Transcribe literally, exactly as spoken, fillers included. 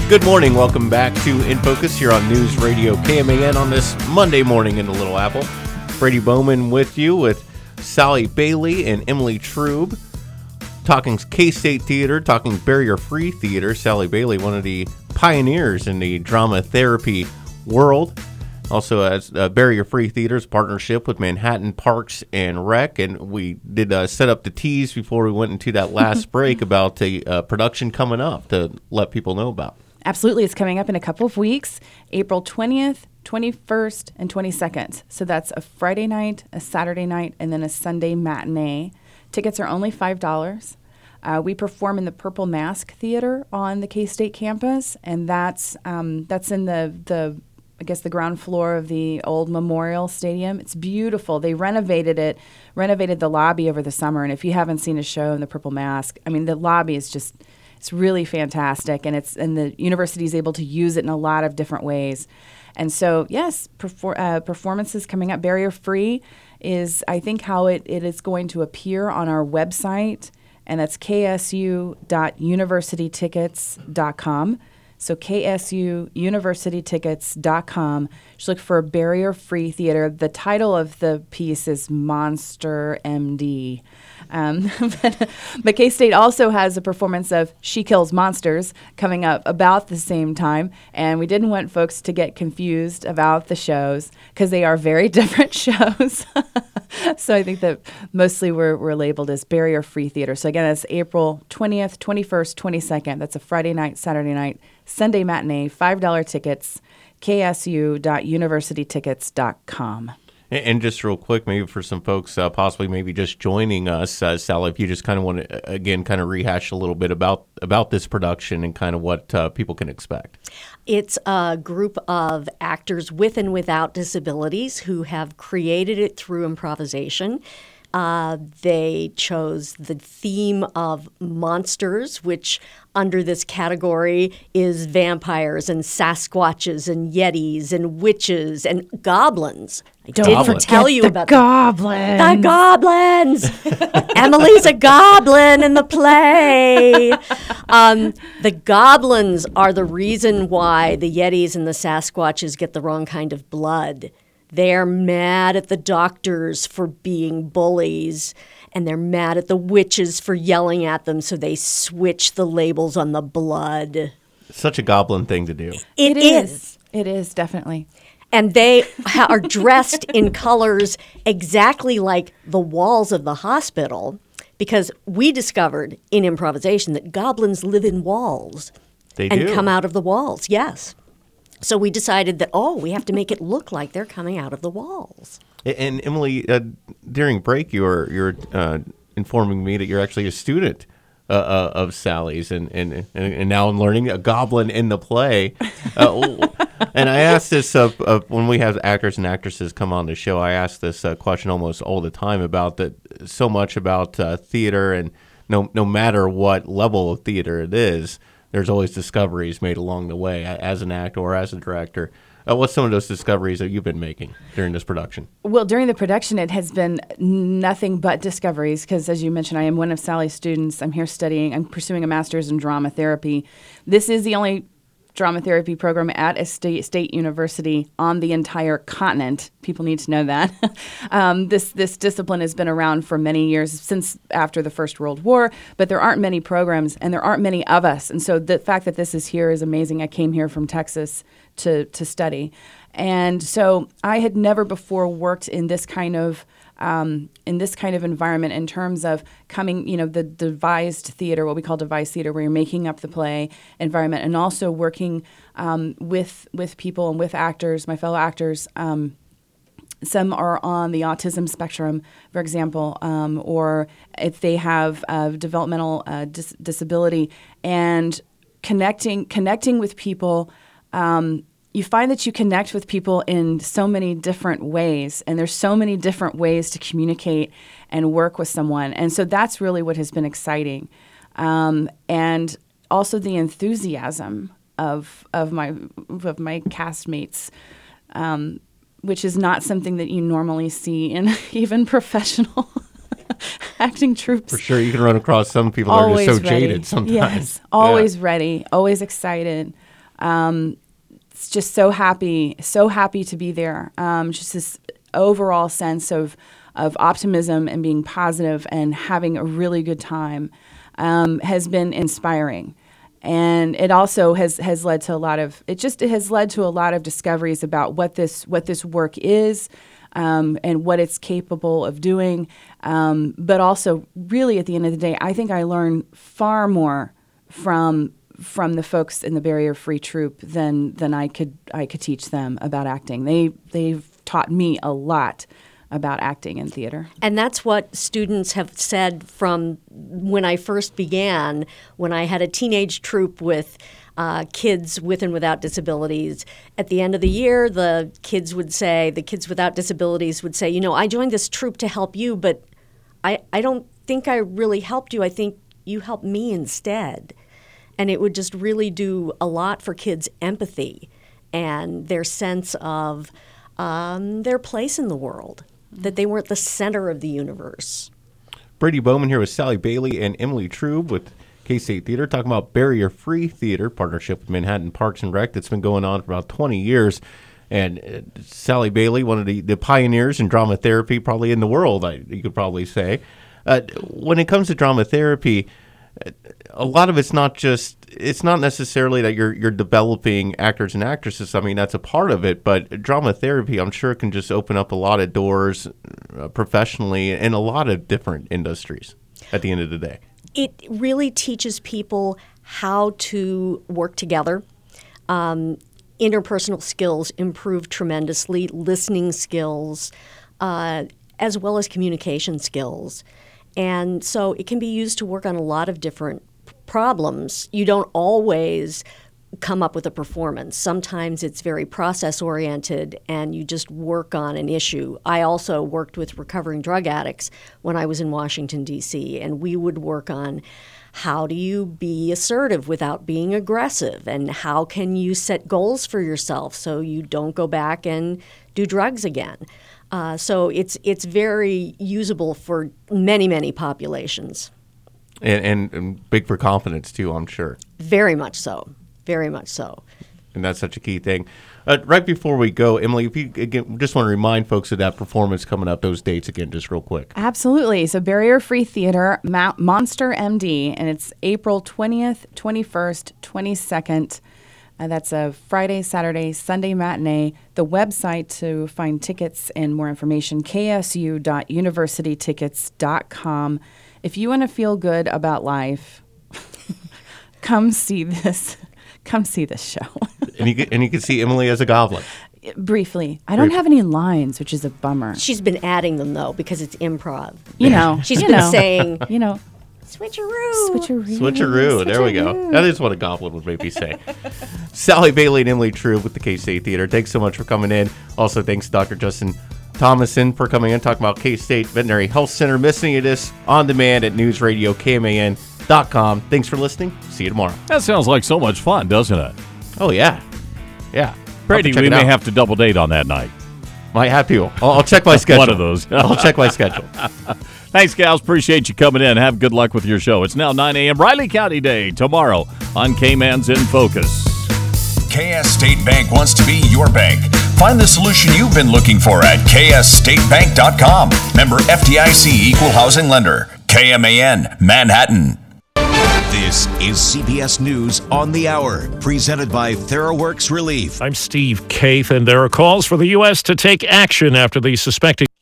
Good morning. Welcome back to In Focus here on News Radio K M A N on this Monday morning in the Little Apple. Brady Bowman with you with Sally Bailey and Emily Trube. Talking K-State Theater, talking barrier-free theater. Sally Bailey, one of the pioneers in the drama therapy world. Also has uh, barrier-free theater's partnership with Manhattan Parks and Rec. And we did uh, set up the tease before we went into that last break about a uh, production coming up to let people know about. Absolutely. It's coming up in a couple of weeks, April twentieth, twenty-first, and twenty-second. So that's a Friday night, a Saturday night, and then a Sunday matinee. Tickets are only five dollars. Uh, we perform in the Purple Mask Theater on the K-State campus, and that's um, that's in the, the, I guess, the ground floor of the old Memorial Stadium. It's beautiful. They renovated it, renovated the lobby over the summer, and if you haven't seen a show in the Purple Mask, I mean, the lobby is just... It's really fantastic, and it's and the university is able to use it in a lot of different ways. And so, yes, perfor- uh, performances coming up. Barrier Free is, I think, how it, it is going to appear on our website, and that's k s u dot university tickets dot com. So k s u university tickets dot com. Just look for Barrier Free Theater. The title of the piece is Monster M D. Um, but, but K-State also has a performance of She Kills Monsters coming up about the same time, and we didn't want folks to get confused about the shows because they are very different shows. So I think that mostly we're, we're labeled as Barrier Free Theater. So again, that's April twentieth, twenty-first, twenty-second. That's a Friday night, Saturday night, Sunday matinee, five dollars tickets, k s u dot university tickets dot com. And just real quick, maybe for some folks uh, possibly maybe just joining us, uh, Sally, if you just kind of want to, again, kind of rehash a little bit about, about this production and kind of what uh, people can expect. It's a group of actors with and without disabilities who have created it through improvisation. Uh, they chose the theme of monsters, which under this category is vampires and Sasquatches and Yetis and witches and goblins. I Don't didn't forget tell you the about goblins. The goblins. Emily's a goblin in the play. Um, the goblins are the reason why the Yetis and the Sasquatches get the wrong kind of blood. They're mad at the doctors for being bullies, and they're mad at the witches for yelling at them, so they switch the labels on the blood. Such a goblin thing to do. It, it is. is. It is, definitely. And they ha- are dressed in colors exactly like the walls of the hospital, because we discovered in improvisation that goblins live in walls. They and do. come out of the walls, yes. So we decided that, oh, we have to make it look like they're coming out of the walls. And Emily, uh, during break, you were you were uh, informing me that you're actually a student uh, uh, of Sally's, and, and and now I'm learning a goblin in the play. Uh, and I asked this uh, uh, when we have actors and actresses come on the show. I ask this uh, question almost all the time about that. So much about uh, theater, and no no matter what level of theater it is, there's always discoveries made along the way as an actor or as a director. Uh, what's some of those discoveries that you've been making during this production? Well, during the production, it has been nothing but discoveries because, as you mentioned, I am one of Sally's students. I'm here studying. I'm pursuing a master's in drama therapy. This is the only drama therapy program at a state, state university on the entire continent. People need to know that. um, this this discipline has been around for many years, since after the First World War, but there aren't many programs and there aren't many of us. And so the fact that this is here is amazing. I came here from Texas to, to study. And so I had never before worked in this kind of Um, in this kind of environment in terms of coming, you know, the devised theater, what we call devised theater, where you're making up the play environment, and also working um, with with people and with actors, my fellow actors. Um, some are on the autism spectrum, for example, um, or if they have uh, developmental uh, dis- disability, and connecting connecting with people. Um, You find that you connect with people in so many different ways, and there's so many different ways to communicate and work with someone. And so that's really what has been exciting. Um, and also the enthusiasm of of my of my castmates, um, which is not something that you normally see in even professional acting troupes. For sure, you can run across some people that Always are just so ready. jaded sometimes. Yes, always yeah. ready, always excited. Um, it's just so happy, so happy to be there. Um, just this overall sense of of optimism and being positive and having a really good time um, has been inspiring. And it also has, has led to a lot of it just it has led to a lot of discoveries about what this what this work is um, and what it's capable of doing. Um, but also, really, at the end of the day, I think I learned far more from from the folks in the Barrier Free Troupe than than I could I could teach them about acting. They they've taught me a lot about acting in theater. And that's what students have said from when I first began, when I had a teenage troupe with uh, kids with and without disabilities. At the end of the year, the kids would say, the kids without disabilities would say, you know, I joined this troupe to help you, but I, I don't think I really helped you. I think you helped me instead. And it would just really do a lot for kids' empathy and their sense of um, their place in the world, that they weren't the center of the universe. Brady Bowman here with Sally Bailey and Emily Trube with K-State Theater, talking about barrier-free theater, partnership with Manhattan Parks and Rec that's been going on for about twenty years. And uh, Sally Bailey, one of the, the pioneers in drama therapy probably in the world, I, you could probably say. Uh, when it comes to drama therapy, a lot of it's not just, it's not necessarily that you're you're developing actors and actresses. I mean, that's a part of it, but drama therapy, I'm sure, can just open up a lot of doors uh, professionally in a lot of different industries at the end of the day. It really teaches people how to work together. Um, interpersonal skills improve tremendously, listening skills, uh, as well as communication skills. And so it can be used to work on a lot of different problems. You don't always come up with a performance. Sometimes it's very process-oriented and you just work on an issue. I also worked with recovering drug addicts when I was in Washington, D C, and we would work on how do you be assertive without being aggressive, and how can you set goals for yourself so you don't go back and do drugs again. Uh, so it's it's very usable for many, many populations. And, and, and big for confidence, too, I'm sure. Very much so. Very much so. And that's such a key thing. Uh, right before we go, Emily, if you again, just want to remind folks of that performance coming up, those dates again, just real quick. Absolutely. So Barrier Free Theater, Ma- Monster M D, and it's April twentieth, twenty-first, twenty-second. Uh, that's a Friday, Saturday, Sunday matinee. The website to find tickets and more information, k s u dot university tickets dot com. If you want to feel good about life, come see this. Come see this show. and you can, and you can see Emily as a goblin. Briefly. I don't Briefly. have any lines, which is a bummer. She's been adding them, though, because it's improv. You know. She's you been know, saying, you know, switcheroo. switcheroo. Switcheroo. There we go. That is what a goblin would maybe say. Sally Bailey and Emily Trube with the K-State Theater. Thanks so much for coming in. Also, thanks to Doctor Justin Thomason for coming in, talking about K-State Veterinary Health Center. Missing it is on demand at news radio k m a n dot com. Thanks for listening. See you tomorrow. That sounds like so much fun, doesn't it? Oh, yeah. Yeah. Brady, we may have to double date on that night. Might have to. I'll, I'll check my schedule. One of those. I'll check my schedule. Thanks, gals. Appreciate you coming in. Have good luck with your show. It's now nine a.m. Riley County Day tomorrow on K-Man's in Focus. K S State Bank wants to be your bank. Find the solution you've been looking for at k s state bank dot com. Member F D I C Equal Housing Lender. K M A N, Manhattan. This is C B S News on the Hour, presented by TheraWorks Relief. I'm Steve Kaith, and there are calls for the U S to take action after the suspected